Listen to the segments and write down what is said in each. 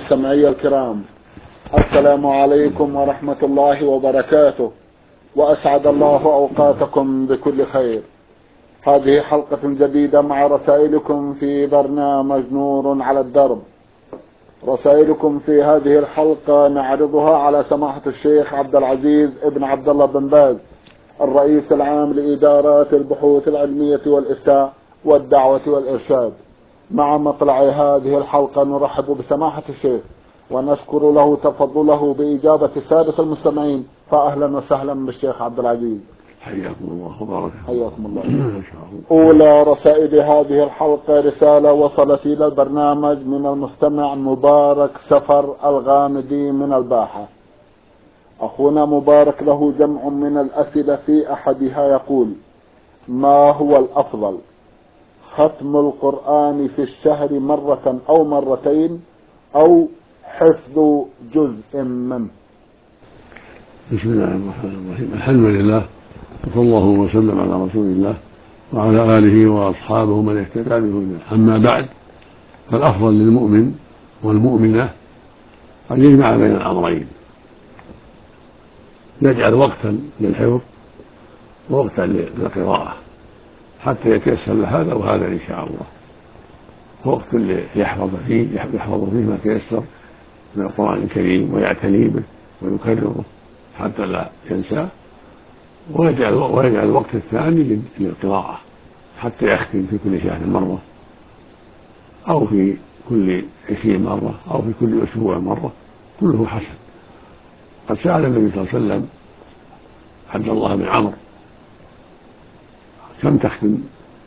مستمعي الكرام، السلام عليكم ورحمة الله وبركاته، وأسعد الله أوقاتكم بكل خير. هذه حلقة جديدة مع رسائلكم في برنامج نور على الدرب. رسائلكم في هذه الحلقة نعرضها على سماحة الشيخ عبد العزيز ابن عبد الله بن باز، الرئيس العام لإدارات البحوث العلمية والإفتاء والدعوة والإرشاد. مع مطلع هذه الحلقة نرحب بسماحة الشيخ ونشكر له تفضله بإجابة السادة المستمعين، فأهلا وسهلا بالشيخ عبد العزيز. حياكم الله وبارك. حياكم الله. أولى رسائل هذه الحلقة رسالة وصلت إلى البرنامج من المستمع مبارك سفر الغامدي من الباحة. أخونا مبارك له جمع من الأسئلة، في أحدها يقول: ما هو الأفضل، ختم القرآن في الشهر مرة أو مرتين، أو حفظ جزء منه؟ بسم الله الرحمن الرحيم. الحمد لله، وصلى الله وسلم على رسول الله وعلى آله وأصحابه من اهتدى بهداه. أما بعد، فالأفضل للمؤمن والمؤمنة أن يجمع بين الأمرين، يجعل وقتا للحفظ ووقتا للقراءة حتى يتيسر له هذا وهذا إن شاء الله. وقت يحفظ فيه ما تيسر من القرآن الكريم ويعتني به ويكرره حتى لا ينساه، ويجعل الوقت الثاني للقراءة حتى يختم في كل شهر مرة، أو في كل 20 مرة، أو في كل أسبوع مرة، كله حسن. قد سأل النبي صلى الله عليه وسلم عبد الله بن عمرو: كم تختم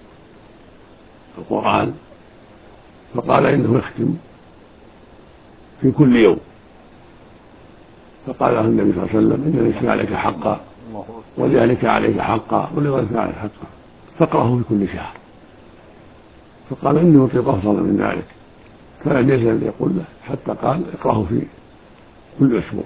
القرآن؟ فقال: إنه يختم في كل يوم. فقال له النبي صلى الله عليه وسلم: إن ليس عليك حقا، ولذلك عليك حقا، ولذلك عليك حقا، فاقرأه في كل شهر. فقال: إني أطيق أفضل من ذلك. فلم يزل يقول له حتى قال: اقرأه في كل أسبوع.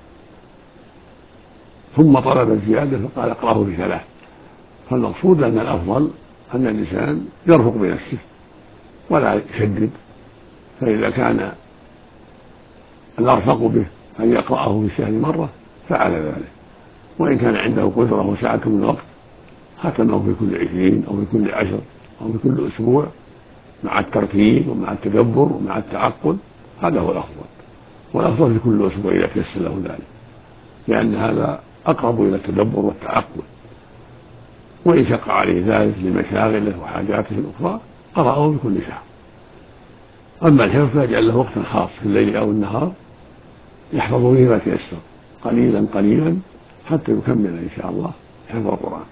ثم طلب الزيادة فقال: اقرأه في 3. فالمقصود أن الأفضل أن الإنسان يرفق بنفسه ولا يشدد، فإذا كان الأرفق به أن يقرأه في الشهر مرة فعل ذلك، وإن كان عنده قدرة وسعة من الوقت ختمه في كل 20 أو في كل 10 أو في كل أسبوع، مع الترتيب ومع التدبر ومع التعقل. هذا هو الأفضل، والأفضل في كل أسبوع إذا تيسر له ذلك، لأن هذا أقرب إلى التدبر والتعقل. وإن شق عليه ذلك لمشاغله وحاجاته الأخرى قرأه بكل شهر. أما الحفظ فيجعل له وقتا خاص في الليل أو النهار يحفظ به ما تيسر قليلا قليلا حتى يكمل إن شاء الله حفظ القرآن.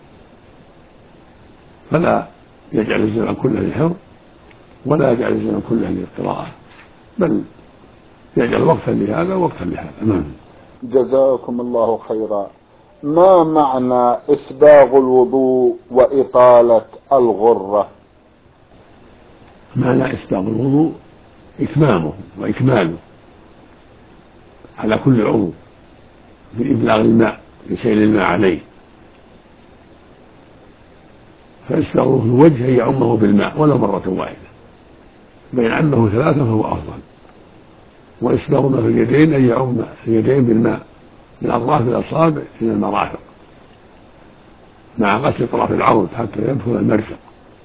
فلا يجعل الزمن كله للحفظ ولا يجعل الزمن كله للقراءة، بل يجعل وقتا لهذا ووقتا لهذا. جزاكم الله خيرا. ما معنى إسباغ الوضوء وإطالة الغرة؟ معنى إسباغ الوضوء إتمامه وإكماله على كل عضو بإبلاغ الماء، بسيل الماء عليه. فإسباغه في الوجه أن يعمه بالماء ولو مرة واحدة، بين عمه 3 فهو أفضل. وإسباغ ما في اليدين أن يعم اليدين بالماء من أطراف الأصابع إلى المرافق، مع غسل طرف العضد حتى يدخل المرفق.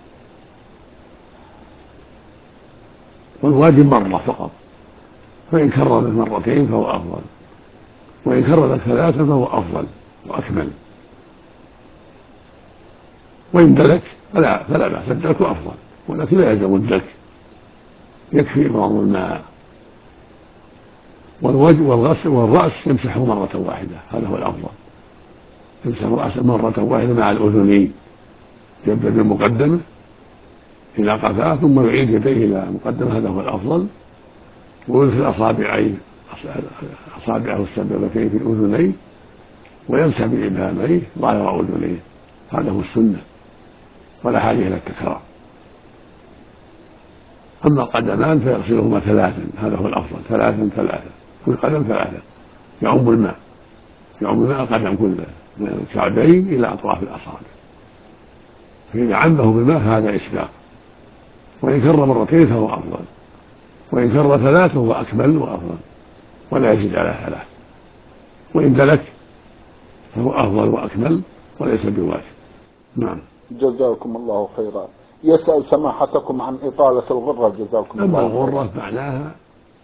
والواجب مرة فقط، فإن كرر 2 فهو أفضل، وإن كرر 3 فهو أفضل وأكمل. وإن دلك فلا بأس، الدلك أفضل، ولكن لا يلزم الدلك، يكفي إفراغ الماء. والوجه والغسل والرأس يمسحه مرة واحدة، هذا هو الأفضل، يمسح رأسه مرة واحدة مع الأذنين، يبدأ بالمقدمة إلى قفاه ثم يعيد يديه إلى المقدمة، هذا هو الأفضل. ويدخل أصابعه السبابتين في الأذنين ويمسح بإبهاميه ظاهر أذنيه، هذا هو السنة، ولا حاجة إلى التكرار. أما القدمان فيغسلهما 3، هذا هو الأفضل، 3 كل قدم 3، يعم الماء القدم كله من الكعبين إلى أطراف الأصابع. فإذا عمه بالماء هذا إسباغ، وإن كرر 2 فهو أفضل. وإن كر ثلاث فهو أكمل وأفضل ولا يزيد على ثلاث، وإن دلك فهو أفضل وأكمل وليس بواجب. نعم. جزاكم الله خيرا. يسأل سماحتكم عن إطالة الغرة جزاكم الله خيرا. الغرة معناها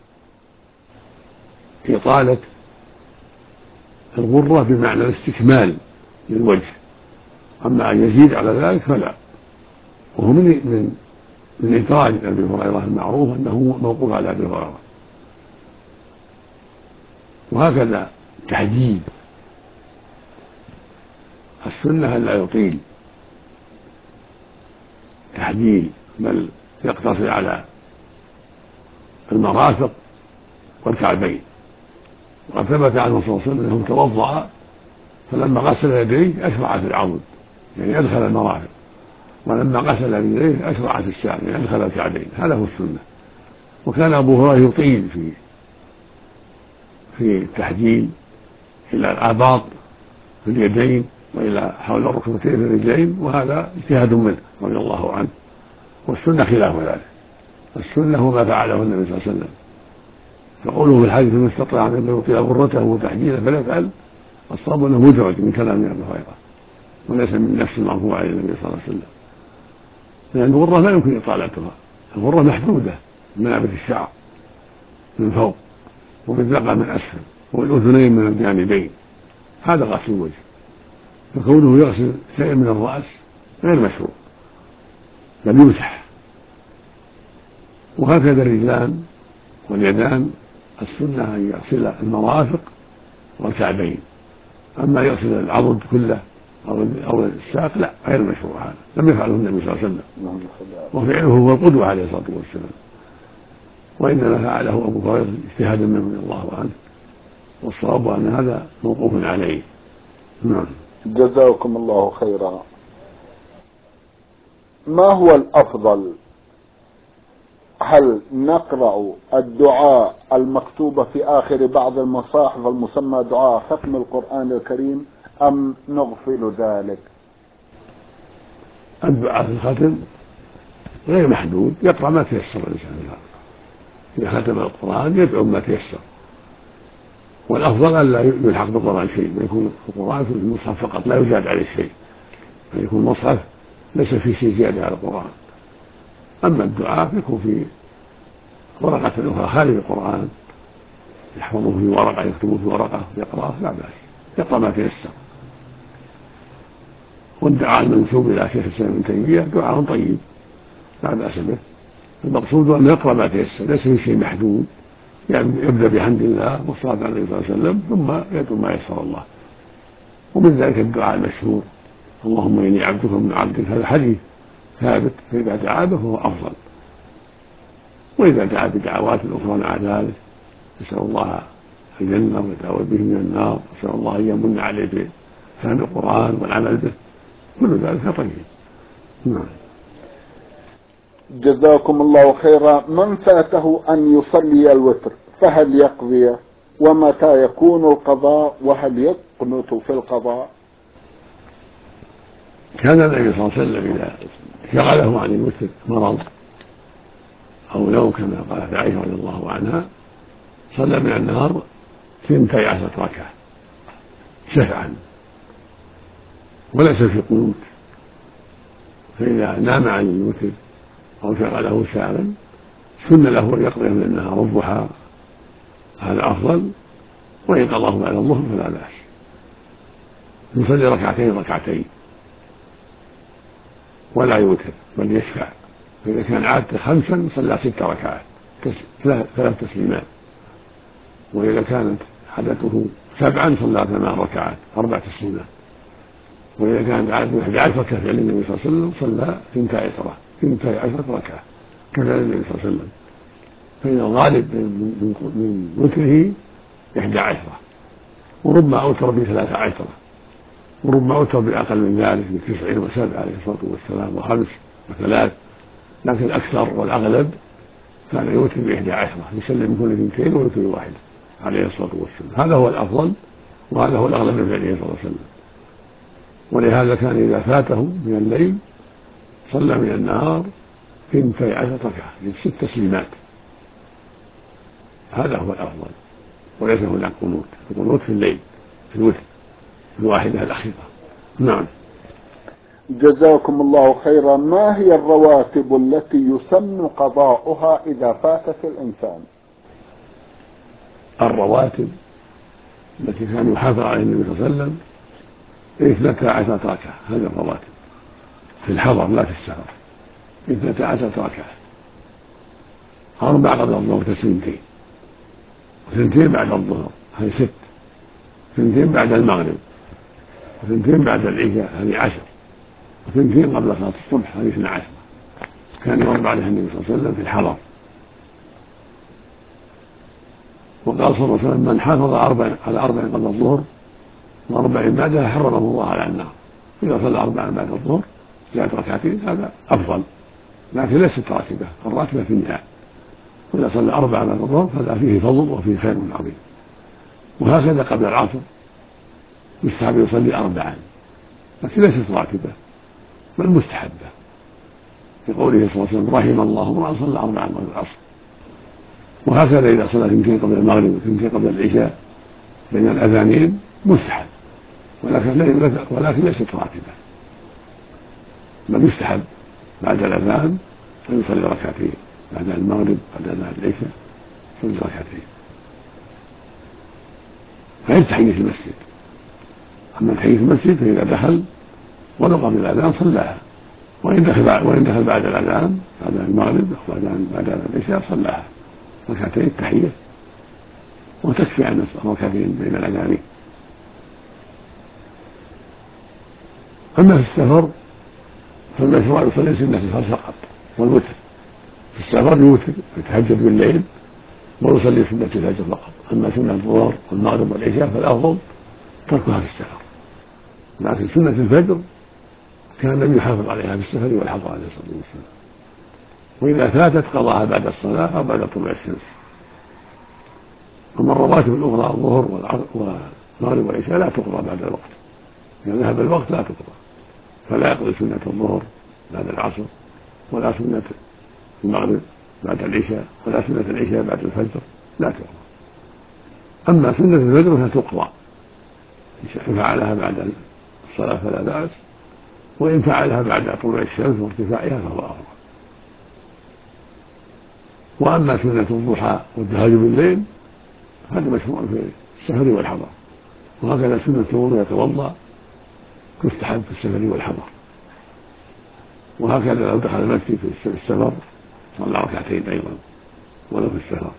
إطالة الغرة بمعنى الاستكمال للوجه، أما أن يزيد على ذلك فلا. وهو من إخراج أبي هريرة المعروف أنه موقوف على أبي هريرة. وهكذا تحديد السنة أن لا يطيل تحديد، بل يقتصر على المرافق والكعبين. وقد ثبت عنه صلى الله عليه وسلم أنه توضأ فلما غسل يديه أشرع في العضد يعني أدخل المرافق، ولما غسل يديه أشرع في الساق يعني أدخل الكعبين. هذا هو السنة. وكان أبو هريرة يطيل في التحديد إلى الآباط في اليدين وإلى حول الركبتين في الرجلين، وهذا اجتهاد منه رضي الله عنه، والسنة خلاف ذلك. السنة هو ما فعله النبي صلى الله عليه وسلم، فقوله في الحديث من استطاع أن يطيل غرته وتحديده فليفعل، الصواب أنه مدرج من كلام أبي هريرة وليس من نفس المرفوع إلى النبي صلى الله عليه وسلم، لأن الغرة لا يمكن إطالتها. الغرة محدودة من منابت الشعر من فوق وبالذقن من أسفل والأذنين من الجانبين، هذا غسل الوجه. فكونه يغسل شيء من الرأس غير مشروع بل يمسح. وهكذا الرجلان واليدان السنة أن يغسل المرافق والكعبين، أما يغسل العضد كله أو الساق لا، غير مشروع. هذا لم يفعله النبي صلى الله عليه وسلم، وفعله هو القدوة عليه الصلاة والسلام، وإنما فعله أبو هريرة اجتهادا منه رضي الله عنه، والصواب أن هذا موقوف عليه. نعم. جزاكم الله خيرا. ما هو الأفضل، هل نقرأ الدعاء المكتوب في آخر بعض المصاحف المسمى دعاء ختم القرآن الكريم أم نغفل ذلك؟ الدعاء في الختم غير محدود، يقرأ ما تيسر الإنسان. إذا ختم القرآن يدعو ما تيسر، والأفضل أن لا يلحق بالقرآن شيء، ويكون القرآن في المصحف فقط لا يزاد عليه شيء، فيكون المصحف ليس فيه شيء زيادة على القرآن. أما الدعاء يكون في ورقة أخرى خارج القرآن يحفظه في ورقة، يكتبه في ورقة يقرأه لا بأس، يقرأ ما تيسر. والدعاء المنسوب إلى شيخ الإسلام ابن تيمية دعاء طيب لا بأس به. المقصود أن يقرأ ما تيسر، ليس في شيء محدود، يعني يبدأ بحمد الله والصلاة على النبي صلى الله عليه وسلم ثم يدعو ما يسر الله. ومن ذلك الدعاء المشهور اللهم إني عبدك من عبدك، هذا حديث ثابت، فإذا دعا به فهو أفضل. وإذا دعا بدعوات أخرى مع ذلك يسأل الله الجنة ويتعوذ به من النار، يسأل الله أن يمن عليه بفهم القرآن والعمل به، كل ذلك طيب. نعم. جزاكم الله خيرا. من فاته أن يصلي الوتر فهل يقضي؟ ومتى يكون القضاء؟ وهل يقنط في القضاء؟ كان النبي صلى الله عليه وسلم إذا شغله عن الوتر مرض أو نوم كما قالت عائشة رضي الله عنها صلى من النهار 12 ركعة شفعا وليس في قنوت. فإذا نام عن الوتر أو شغله شاغل سن له أن يقضي من النهار الضحى، هذا أفضل. وإن قضاه بعد الظهر فلا بأس، يصلي ركعتين ولا يوتر بل يشفع. فإذا كان عادته 5 صلى 6 ركعات 3 تسليمات، وإذا كانت عادته 7 صلى 8 ركعات 4 تسليمات، وإذا كانت عادته 11 كفعل النبي صلى الله عليه وسلم صلى 12 ركعة كفعل النبي صلى الله عليه وسلم. فإن الغالب من وتره 11، وربما أوتر ب13، وربما أوتر بأقل من ذلك ب9 و7 عليه الصلاة والسلام و5 و3، لكن الأكثر والأغلب كان يوتر ب11 يسلم كل 2 ويوتر 1 عليه الصلاة والسلام. هذا هو الأفضل وهذا هو الأغلب من فعله صلى الله عليه وسلم. ولهذا كان إذا فاته من الليل صلى من النهار 12 ركعة 6 تسليمات، هذا هو الأفضل، وليس هناك قنوت. القنوت في الليل في الوتر في الواحدة الأخيرة. نعم. جزاكم الله خيرا. ما هي الرواتب التي يسن قضاؤها إذا فاتت الإنسان؟ الرواتب التي كان يحافظ عليها النبي صلى الله عليه وسلم 12 ركعة، هذه الرواتب في الحضر لا في السفر. 12 ركعة، 4 قبل الظهر تسليمتين، وثنتين بعد الظهر هذه 6، ثنتين بعد المغرب، وثنتين بعد العشاء هذه 10، وثنتين قبل صلاة الصبح هذه 12. كان يربع عليها النبي صلى الله عليه وسلم في الحضر. وقال صلى الله عليه وسلم: من حافظ على 4 قبل الظهر و4 بعدها حرمه الله على النار. إذا صلى 4 بعد الظهر 3 ركعتين هذا أفضل، لكن ليست راتبة، الراتبة في النهاية. وإذا صلى 4 بعد الظهر فهذا فيه فضل وفيه خير عظيم. وهكذا قبل العصر يستحب يصلي 4، لكن ليست راتبة بل مستحبة، لقوله صلى الله عليه وسلم: رحم الله امرأ صلى 4 قبل العصر. وهكذا إذا صلى 2 قبل المغرب و2 قبل العشاء بين الأذانين مستحب، ولكن ليست راتبة، بل يستحب بعد الأذان أن يصلي ركعتين، بعد المغرب بعد العشاء يصلي ركعتين غير تحية المسجد. أما تحية المسجد فإذا دخل ولو قبل الأذان صلاها، وإن دخل بعد الأذان بعد المغرب أو بعد العشاء صلاها ركعتين التحية، وتكفي عن ركعتين بين الأذانين. أما في السفر فالمشروع يصلي سنة الفجر فقط والوتر. في السفر يوتر يتهجد بالليل ويصلي سنة الفجر فقط. أما سنة الظهر والمغرب والعشاء فالأفضل تركها في السفر، لكن سنة الفجر كان النبي يحافظ عليها في السفر والحضر عليه الصلاة والسلام، وإذا فاتت قضاها بعد الصلاة أو بعد طلوع الشمس. أما الرواتب الأخرى الظهر والمغرب والعشاء لا تقضى بعد الوقت، إذا ذهب الوقت لا تقضى، فلا يقضي سنة الظهر بعد العصر، ولا سنة المغرب بعد العشاء، ولا سنة العشاء بعد الفجر، لا تقضى. أما سنة الفجر فتقضى، إن فعلها بعد الصلاة فلا بأس، وإن فعلها بعد طلوع الشمس وارتفاعها فهو أفضل. وأما سنة الضحى والتهجد بالليل هذا مشروع في السفر والحضر، وهكذا سنة الوضوء يتوضأ تستحب في السفر والحضر. وهكذا لو دخل المسجد في السفر صلى ركعتين أيضا ولو في السفر.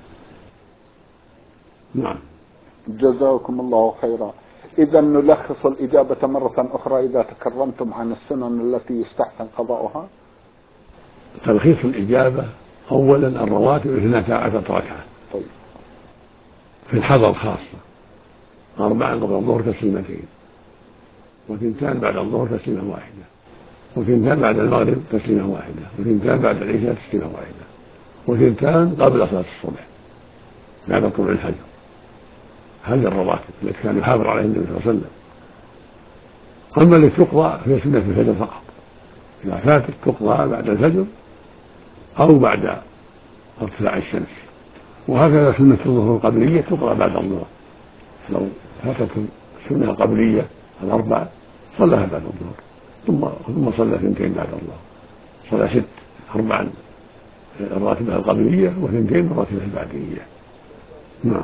نعم. جزاكم الله خيرا. إذا نلخص الإجابة مرة أخرى إذا تكرمتم عن السنن التي يستحسن قضاؤها. تلخيص الإجابة: أولا الرواتب 12 ركعة طيب. في الحضر خاصة، 4 قبل الظهر تسليمتين، وثنتان بعد الظهر تسليمة واحدة، وثنتان بعد المغرب تسليمة واحدة، وثنتان بعد العشاء تسليمة واحدة، وثنتان قبل صلاة الصبح بعد طلوع الفجر. هذه الرواتب التي كان يحافظ عليها النبي صلى الله عليه وسلم. أما التي تقضى فهي سنة الفجر فقط، إذا فاتت تقضى بعد الفجر أو بعد ارتفاع الشمس. وهكذا سنة الظهر القبلية تقضى بعد الظهر، لو فاتت السنة القبلية 4 صلىها بعد الظهر، ثم صلى 2 بعد الظهر، صلى 6، 4 الراتبة القبلية و2 الراتبة البعدية. نعم.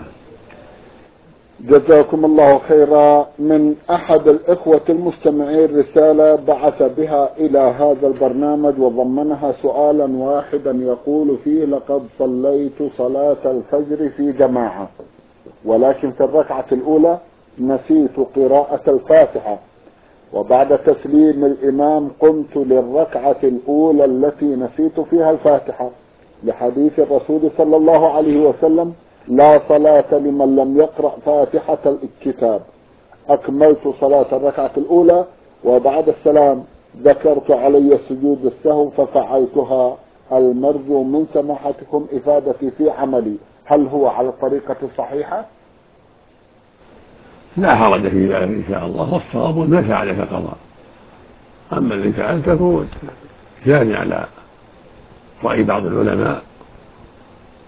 جزاكم الله خيرا. من أحد الإخوة المستمعين رسالة بعث بها إلى هذا البرنامج وضمنها سؤالا واحدا يقول فيه: لقد صليت صلاة الفجر في جماعة، ولكن في الركعة الأولى نسيت قراءة الفاتحة، وبعد تسليم الإمام قمت للركعة الأولى التي نسيت فيها الفاتحة، لحديث الرسول صلى الله عليه وسلم: لا صلاة لمن لم يقرأ فاتحة الكتاب. أكملت صلاة الركعة الأولى، وبعد السلام ذكرت علي سجود السهو ففعلتها. المرجو من سماحتكم إفادتي في عملي، هل هو على الطريقة الصحيحة؟ لا حرج في ذلك إن شاء الله، والصواب ليس عليك قضاء. أما الذي فعلته جاني على رأي بعض العلماء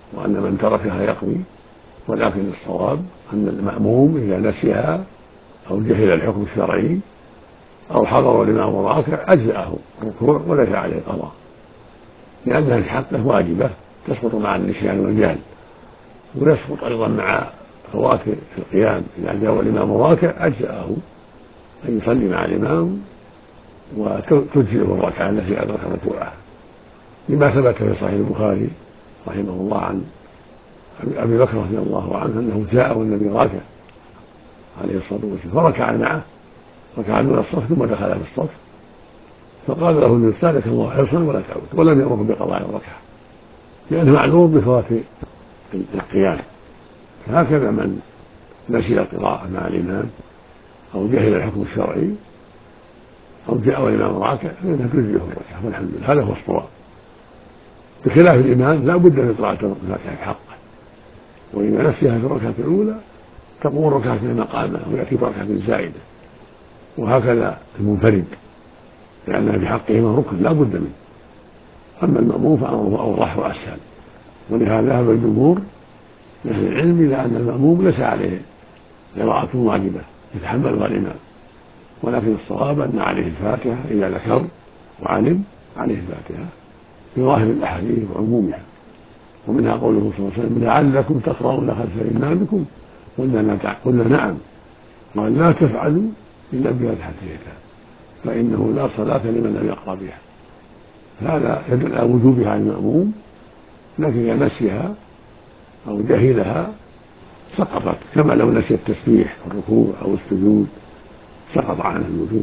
وأن من تركها يقضي، ولكن الصواب أن المأموم إذا نسيها أو جهل الحكم الشرعي أو حضر الإمام راكع أجزأه الركوع وليس عليه القضاء، لأنها في حقه واجبة تسقط مع النسيان والجهل، ويسقط أيضا مع فوات القيام. إذا جاء الإمام راكع أجزأه أن يصلي مع الإمام وتجزئه الركعة التي أدرك ركوعها، لما ثبت في صحيح البخاري رحمه الله عن أبي بكر رضي الله عنه أنه جاء والنبي راكع عليه الصلاة والسلام فركع معه، ركع دون الصف ثم دخل في الصف، فقال له النبي زادك الله حرصا ولا تعود، ولم يأمره بقضاء الركعة لأنه معلوم بفوات القيام. هكذا من نسي القراءة مع الإمام أو جهل الحكم الشرعي أو جاء الإمام راكع فإنها تجزئه الركعة، والحمد لله هذا هو الصواب، بخلاف الإمام لا بد من قراءة الركعة في حقه، وإذا نسيها في الركعة الأولى تقوم الركعة مقامها ويأتي بركعة زائدة، وهكذا المنفرد لأنها في حقهما ركن لا بد منه. أما المأموم فأمره أوضح وأسهل، ولهذا ذهب الجمهور من أهل العلم إلى أن المأموم ليس عليه قراءة واجبة يتحملها الإمام، ولكن الصواب أن عليه الفاتحة إذا ذكر وعلم عليه الفاتحة في ظاهر الأحاديث وعمومها، ومنها قوله صلى الله عليه وسلم لعلكم تقرؤون خلف إمامكم قلنا نعم، قال لا تفعلوا إلا بفاتحة الكتاب فإنه لا صلاة لمن لم يقرأ بها. هذا يدل على وجوبها على المأموم، لكن إذا نسيها أو جهلها سقطت، كما لو نسي التسبيح والركوع أو السجود سقط عنه الوجوب.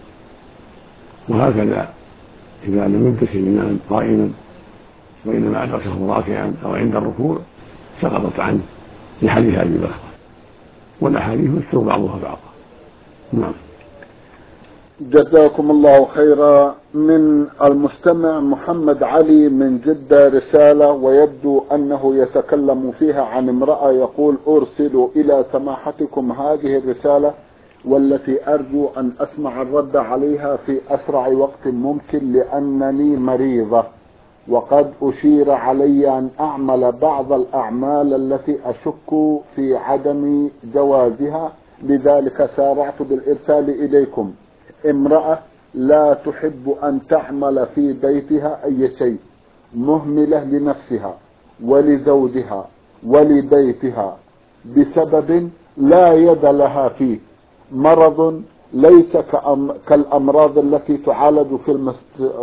وهكذا إذا لم يدرك الإمام قائما وإنما أدركه راكعا أو عند الركوع سقطت عنه في حديث أبي بكر، والأحاديث يذكر بعضها بعضا. نعم. جزاكم الله خيرا. من المستمع محمد علي من جدة رسالة، ويبدو أنه يتكلم فيها عن امرأة، يقول أرسل إلى سماحتكم هذه الرسالة والتي أرجو أن أسمع الرد عليها في أسرع وقت ممكن، لأنني مريضة وقد أشير علي أن أعمل بعض الأعمال التي أشك في عدم جوازها، لذلك سارعت بالإرسال إليكم. امرأة لا تحب أن تعمل في بيتها أي شيء، مهملة لنفسها ولزوجها ولبيتها بسبب لا يد لها فيه، مرض ليس كالأمراض التي تعالج في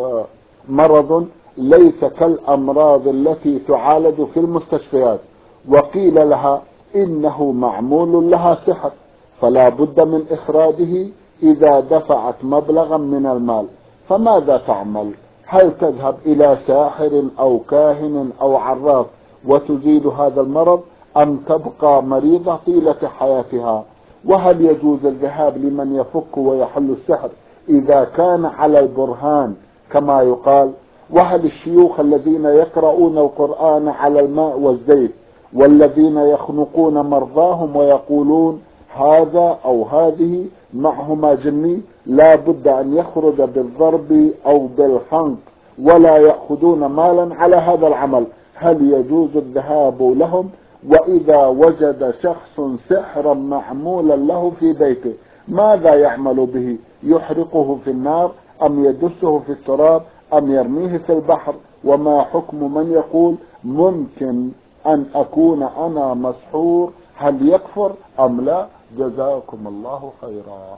مرض ليس كالأمراض التي تعالج في المستشفيات، وقيل لها إنه معمول لها سحر فلا بد من إخراجه إذا دفعت مبلغا من المال، فماذا تعمل؟ هل تذهب إلى ساحر أو كاهن أو عراف وتزيل هذا المرض، أم تبقى مريضة طيلة حياتها؟ وهل يجوز الذهاب لمن يفك ويحل السحر إذا كان على البرهان كما يقال؟ وهل الشيوخ الذين يقرؤون القرآن على الماء والزيت والذين يخنقون مرضاهم ويقولون هذا أو هذه معهما جني لا بد أن يخرج بالضرب أو بالخنق ولا يأخذون مالا على هذا العمل، هل يجوز الذهاب لهم؟ وإذا وجد شخص سحرا معمولا له في بيته ماذا يعمل به؟ يحرقه في النار أم يدسه في التراب أم يرميه في البحر؟ وما حكم من يقول ممكن أن أكون أنا مسحور، هل يكفر أم لا؟ جزاكم الله خيرا.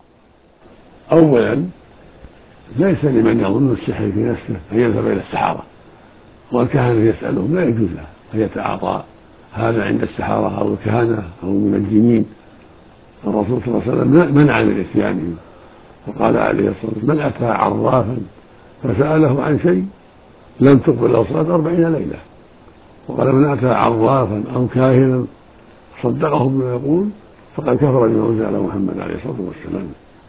أولا ليس لمن يظن السحر في نفسه أن يذهب إلى السحرة، والكهنة يسألهم لا يجوز له أن يتعاطى هذا عند السحرة أو الكهنة أو المنجمين. الرسول صلى الله عليه وسلم منع من إتيانهم، وقال عليه الصلاة والسلام من أتى عرافا فسأله عن شيء لم تقبل له صلاة 40 ليلة، وقال من أتى عرافا أو كاهنا صدقه بما يقول فقد كفر بما أنزل على محمد عليه الصلاة والسلام.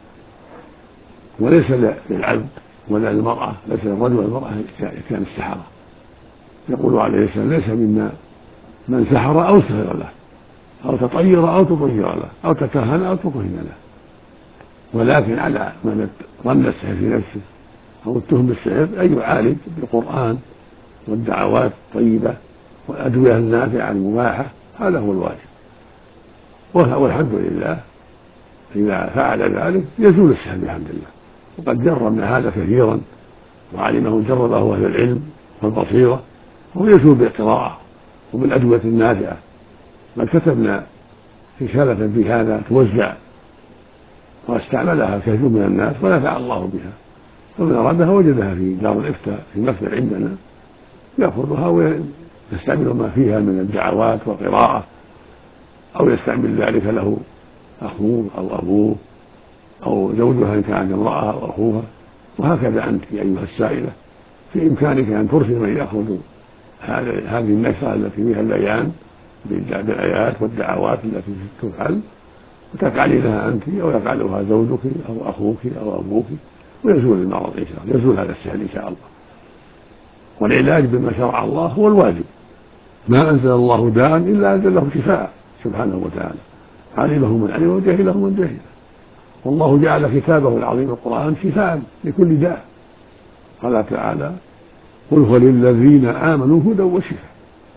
وليس للعبد ولا للمرأة، ليس للرجل والمرأة كان السحرة. يقول عليه السلام ليس منا من سحر أو سحر له أو تطير أو تطير له أو تكهن أو تكهن له، ولكن على من ظن السحر في نفسه أو اتهم بالسحر أن يعالج بالقرآن والدعوات الطيبة والأدوية النافعة المباحة، هذا هو الواجب. والحمد لله إذا فعل ذلك يزول السهل بحمد الله. وقد جربنا هذا كثيرا وعلمه جربه أهل العلم والبصيرة، وهو يزول بالقراءة وبالأدوية النافعة. بل كتبنا رسالة في هذا توزع واستعملها كثير من الناس ونفع الله بها، ومن أرادها وجدها في دار الإفتاء في المكتب عندنا، يأخذها ويستعمل ما فيها من الدعوات والقراءة، أو يستعمل ذلك له أخوه أو أبوه أو زوجها إن كانت امرأة أو أخوها. وهكذا أنت أيها السائلة في إمكانك أن ترسل من يأخذ هذه النشرة التي فيها البيان بالآيات والدعوات التي تفعل، وتفعلينها أنت أو يفعلها زوجك أو أخوك أو أبوك، ويزول المرض إن شاء الله، يزول هذا السهل إن شاء الله. والعلاج بما شرع الله هو الواجب. ما أنزل الله داء إلا أنزل له شفاء سبحانه وتعالى، علمه من علم وجهله من جهل. والله جعل كتابه العظيم القرآن شفاء لكل داء. قال تعالى: قل هو للذين آمنوا هدى وشفاء.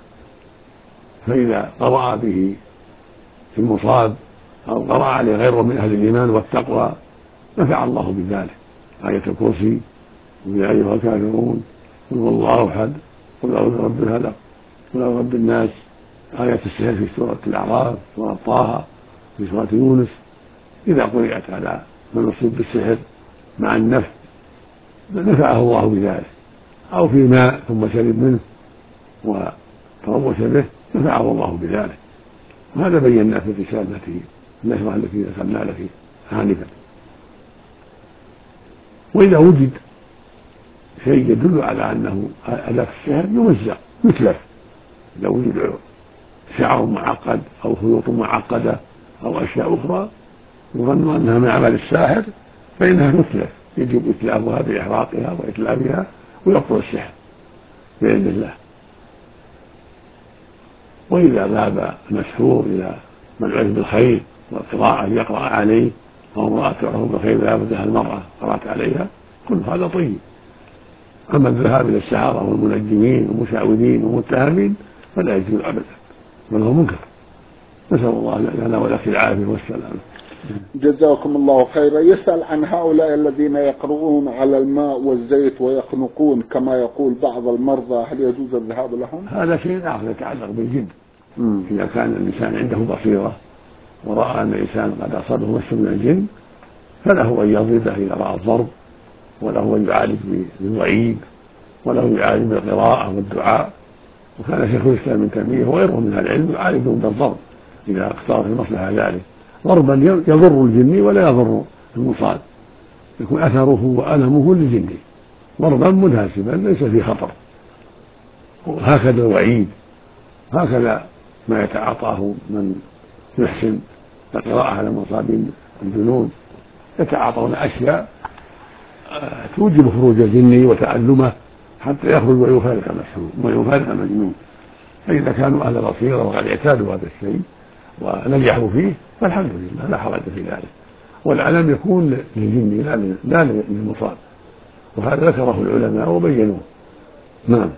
فإذا قرأ به في المصاب أو قرأ عليه غيره من أهل الإيمان والتقوى نفع الله بذلك. آية الكرسي، ويا أيها الكافرون، قل هو الله أحد، قل أعوذ برب الفلق، قل أعوذ برب الناس، آية السحر في سورة الأعراف، سورة طه، في سورة يونس، إذا قرأت على من أصيب بالسحر مع النفع نفعه الله بذلك، أو في ماء ثم شرب منه وتروش به نفعه الله بذلك. وهذا بينا في الرسالة النشرة التي ذكرنا لك آنفا. وإذا وجد شيء يدل على أنه أداة السحر يمزق يتلف. إذا وجد شعر معقد أو خيوط معقدة أو أشياء أخرى يظن أنها من عمل الساحر فإنها تتلف، يجب إتلافها بإحراقها وإتلافها ويبطل السحر بإذن الله. وإذا ذهب المسحور إلى من عرف بالخير والقراءة يقرأ عليه، أو امرأة تعرف بالخير ذهبت لها المرأة قرأت عليها، كل هذا طيب. أما الذهاب إلى السحرة والمنجمين والمشعوذين والمتهمين فلا يجوز أبدا، بل هو منكر. نسأل الله لنا ولك العافية والسلامة. جزاكم الله خيرا. يسأل عن هؤلاء الذين يقرؤون على الماء والزيت ويخنقون كما يقول بعض المرضى، هل يجوز الذهاب لهم؟ هذا شيء آخر يتعلق بالجن. إذا كان الإنسان عنده بصيرة ورأى أن الإنسان قد أصابه مس من الجن فله أن يضربه إذا رأى الضرب، وله أن يعالج بالوعيد، وله يعالج بالقراءة والدعاء. وكان شيخ الإسلام ابن تيمية وغيره من العلم يعالجهم بالضرب إذا اختار في مصلحة ذلك، ضربا يضر الجن ولا يضر المصاب، يكون أثره وألمه للجن، ضربا مناسبا ليس فيه خطر. وهكذا الوعيد، هكذا ما يتعاطاه من يحسن القراءة على مصابين الجنون، يتعاطون أشياء توجب خروج الجن وتألمه حتى يخرج ويفارق المسحور ويفارق المجنون. فإذا كانوا أهل بصيرة وقد اعتادوا هذا الشيء ونجحوا فيه فالحمد لله لا حرج في ذلك، والألم يكون للجن لا للمصاب، وهذا ذكره العلماء وبينوه. نعم.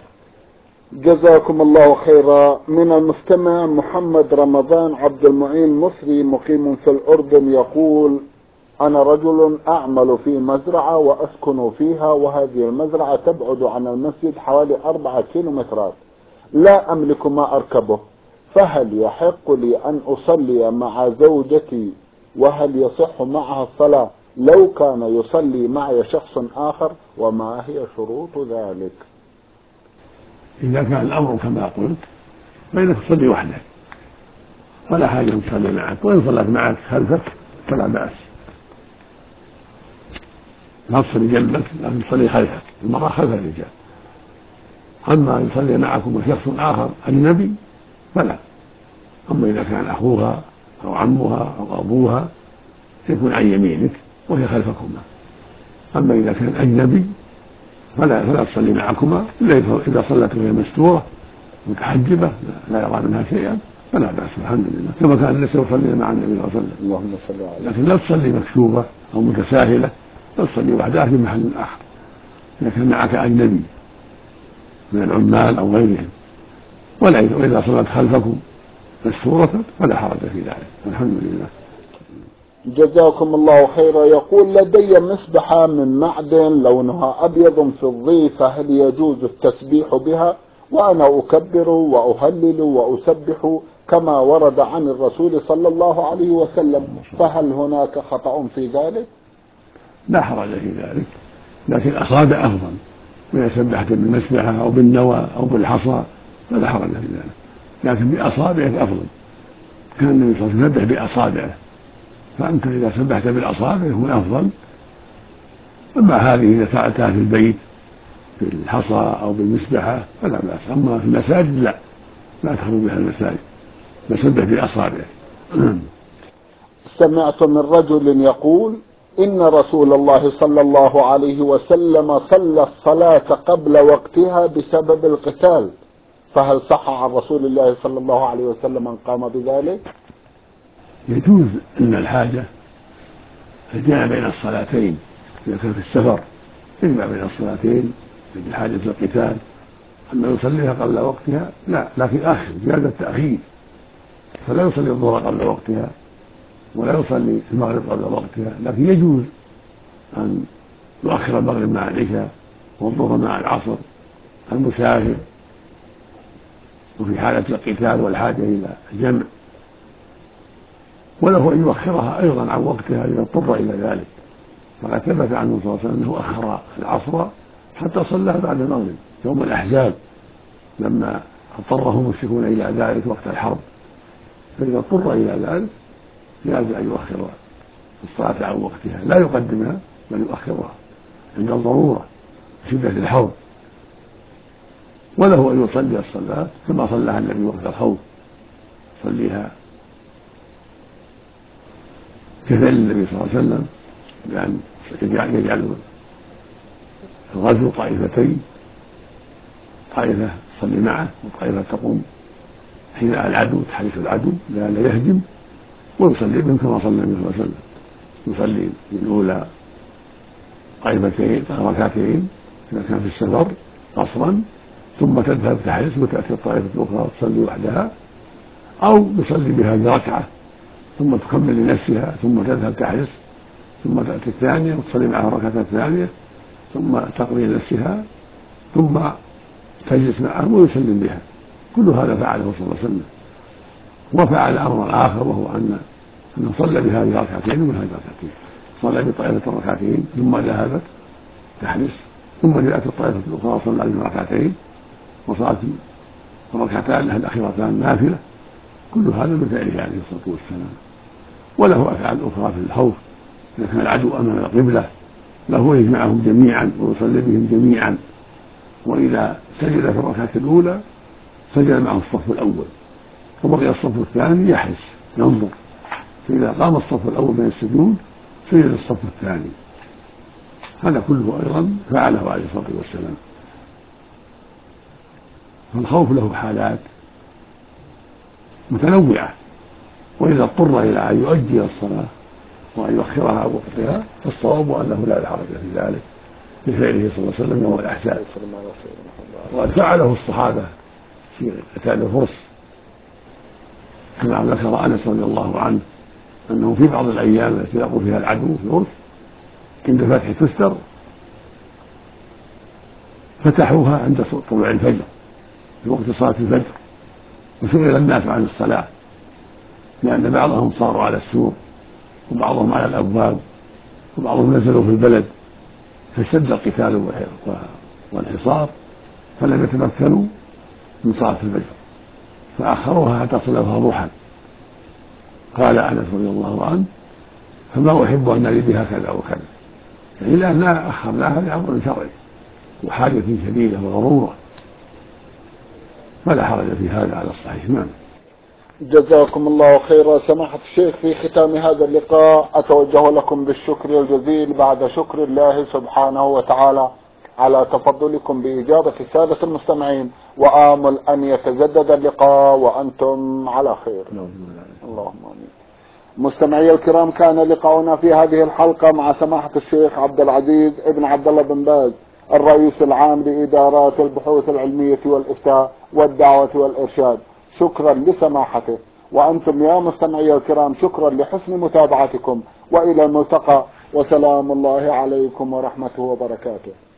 جزاكم الله خيرا. من المستمع محمد رمضان عبد المعين مصري مقيم في الأردن يقول: أنا رجل أعمل في مزرعة وأسكن فيها، وهذه المزرعة تبعد عن المسجد حوالي 4 كيلومترات، لا أملك ما أركبه، فهل يحق لي أن أصلي مع زوجتي؟ وهل يصح معها الصلاة لو كان يصلي معي شخص آخر؟ وما هي شروط ذلك؟ إذا كان الأمر كما قلت فإنك تصلي وحدك ولا حاجة أن تصلي معك، وإن صلت معك خلفك فلا بأس، لا تصلي جنبك لكن تصلي خلفك، المرأة خلف الرجال. أما أن يصلي معكم شخص آخر أجنبي فلا. أما إذا كان أخوها أو عمها أو أبوها يكون عن يمينك وهي خلفكما. أما إذا كان أجنبي فلا تصلي معكما إلا إذا صلت وهي مستورة متحجبة لا يرى منها شيئا فلا بأس الحمد لله، كما كان الناس يصلي مع النبي صلى الله عليه وسلم. اللهم صل عليه. لكن لا تصلي مكشوفة أو متساهلة، لا تصلي وحدها في محل آخر إذا كان معك أجنبي من العمال أو غيرهم، وإذا صلت خلفكم مستورة فلا حرج في ذلك. الحمد لله. جزاكم الله خيرا. يقول: لدي مسبحة من معدن لونها أبيض فضي، فهل يجوز التسبيح بها وأنا أكبر وأهلل وأسبح كما ورد عن الرسول صلى الله عليه وسلم، فهل هناك خطأ في ذلك؟ لا حرج في ذلك، لكن الأصابع أفضل، وإذا سبحت بالمسبحة أو بالنوى أو بالحصى فلا حرج في ذلك، لكن بأصابعك أفضل. كان النبي صلى الله عليه وسلم يسبح بأصابعه، فأنت إذا سبحت بالأصابع يكون أفضل. أما هذه إذا فعلتها في البيت بالحصى أو بالمسبحة فلا بأس، أما في المساجد لا تخرج بها المساجد، فسبح بأصابعه. سمعت من رجل يقول: إن رسول الله صلى الله عليه وسلم صلى الصلاة قبل وقتها بسبب القتال، فهل صح عن رسول الله صلى الله عليه وسلم أن قام بذلك؟ يجوز أن الحاجة الجمع بين الصلاتين، إذا كان في السفر يجمع بين الصلاتين من حاجة القتال. أما يصليها قبل وقتها لا، لكن آخر زيادة التأخير، فلا يصلي الظهر قبل وقتها ولا يصلي المغرب قبل وقتها، لكن يجوز أن يؤخر المغرب مع العشاء والظهر مع العصر المسافر، وفي حالة القتال والحاجة إلى الجمع، وله أن يؤخرها أيضا عن وقتها إذا اضطر إلى ذلك. فقد ثبت عنه صلى الله عليه وسلم أنه أخر العصر حتى صلاها بعد المغرب يوم الأحزاب لما اضطره المشركون إلى ذلك وقت الحرب، فإذا اضطر إلى ذلك جاز أن يؤخر الصلاة عن وقتها، لا يقدمها بل يؤخرها عند الضرورة شدة الحرب. وله أن يصلي الصلاة كما صلىها النبي وقت الخوف، يصليها كفعل النبي صلى الله عليه وسلم بأن يجعل الغزو طائفتين، طائفة تصلي معه وطائفة تقوم حين العدو تحرس العدو لئلا يهجم، ويصلي بهم كما صلى النبي صلى الله عليه وسلم، يصلي في الأولى طائفتين ركعتين إذا كان في السفر قصرا، ثم تذهب تحرس وتأتي الطائفة الأخرى تصلي وحدها، أو يصلي بها بركعة ثم تكمل لنفسها ثم تذهب تحرس ثم تأتي الثانية وتصلي معها ركعة ثانية ثم تقضي لنفسها ثم تجلس معهم ويسلم بها. كل هذا فعله صلى الله عليه وسلم. وفعل أمرا آخر وهو أنه صلى بهذه ركعتين وبهذه ركعتين، صلى بطائفة ركعتين ثم ذهبت تحرس ثم جاءت الطائفة الأخرى صلى بها ركعتين وصارت الركعتان لها الأخيرتان نافلة. كل هذا من فعله عليه الصلاة والسلام. وله أفعال أخرى في الخوف، إذا كان العدو أمام القبلة له يجمعهم جميعا ويصلي بهم جميعا، وإذا سجد في الركعة الأولى سجد معه الصف الأول وبقي الصف الثاني يحرس ينظر، فإذا قام الصف الأول من السجود سجد الصف الثاني. هذا كله أيضا فعله عليه الصلاة والسلام. فالخوف له حالات متنوعة، وإذا اضطر إلى أن يؤجل الصلاة وأن يؤخرها عن وقتها فالصواب أنه لا حرج في ذلك بفعله صلى الله عليه وسلم يوم الأحزاب. وقد فعله الصحابة في قتال الفرس كما ذكر أنس رضي الله عنه أنه في بعض الأيام التي يقوم فيها العدو في الفرس عند فتح تستر فتحوها عند طلوع الفجر في وقت صلاة الفجر، وشغل الناس عن الصلاة لأن بعضهم صاروا على السور وبعضهم على الأبواب وبعضهم نزلوا في البلد، فاشتد القتال والحصار فلم يتمكنوا من صلاة الفجر فأخروها حتى صلوها ضحى. قال أنس رضي الله عنه: فما أحب أن لي بها كذا وكذا، يعني لأننا أخرناها لأمر شرعي وحاجة شديدة وضرورة، فلا حرج في هذا على الصحيح. نعم. جزاكم الله خيرا. سماحة الشيخ، في ختام هذا اللقاء أتوجه لكم بالشكر الجزيل بعد شكر الله سبحانه وتعالى على تفضلكم بإجابة السادة المستمعين، وآمل أن يتجدد اللقاء وأنتم على خير. اللهم آمين. مستمعي الكرام، كان لقاؤنا في هذه الحلقة مع سماحة الشيخ عبد العزيز ابن عبد الله بن باز الرئيس العام لإدارات البحوث العلمية والإفتاء والدعوة والإرشاد. شكرا لسماحته. وأنتم يا مستمعي الكرام شكرا لحسن متابعتكم، وإلى الملتقى، وسلام الله عليكم ورحمته وبركاته.